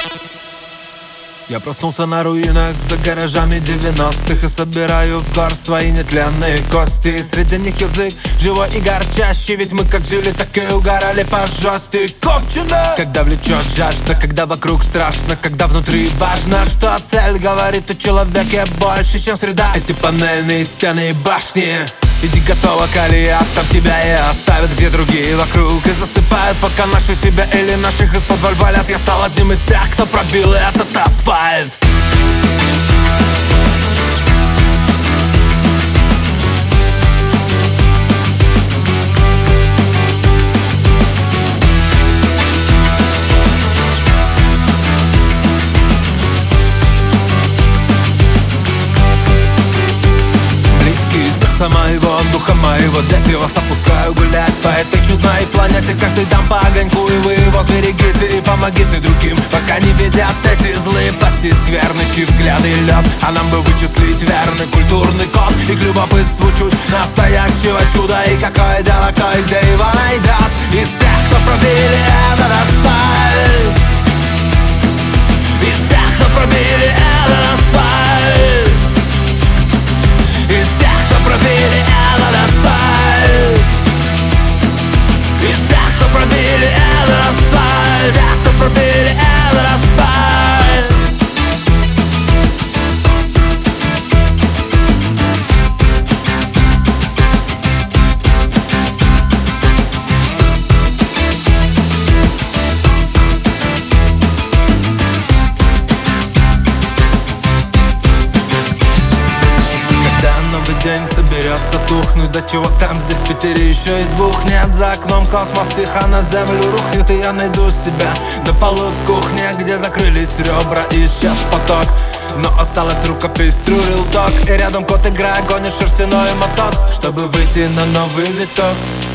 Я проснулся на руинах за гаражами 90-х и собираю в гор свои нетленные кости. И среди них язык живой и горчащий, ведь мы как жили, так и угорали по жёсткой копчено. Когда влечет жажда, когда вокруг страшно, когда внутри важно, что цель говорит о человеке больше, чем среда. Эти панельные стены и башни. Иди готова к алият, там тебя и оставят, где другие вокруг и засыпают, пока наши себя или наших из-под валят. Я стал одним из тех, кто пробил этот асфальт. Моего духа, моего дети, вас отпускаю гулять по этой чудной планете. Каждый дам по огоньку, и вы его сберегите и помогите другим, пока не видят эти злые пасти скверны, чьи взгляды лед. А нам бы вычислить верный культурный код и к любопытству чуть настоящего чуда. И какое дело, кто и где его найдет из тех, кто пробили этот асфальт, из тех, кто пробили этот асфальт, из тех, кто пробили этот асфальт, из тех, кто пробили этот асфальт, тех, кто пробили этот асфальт. День соберется тухнуть, да чего там здесь в Питере еще и двух нет. За окном космос тихо на землю рухнет, и я найду себя на полу в кухне, где закрылись ребра и исчез поток. Но осталась рукопись Трурил Ток, и рядом кот играя гонит шерстяной моток, чтобы выйти на новый виток.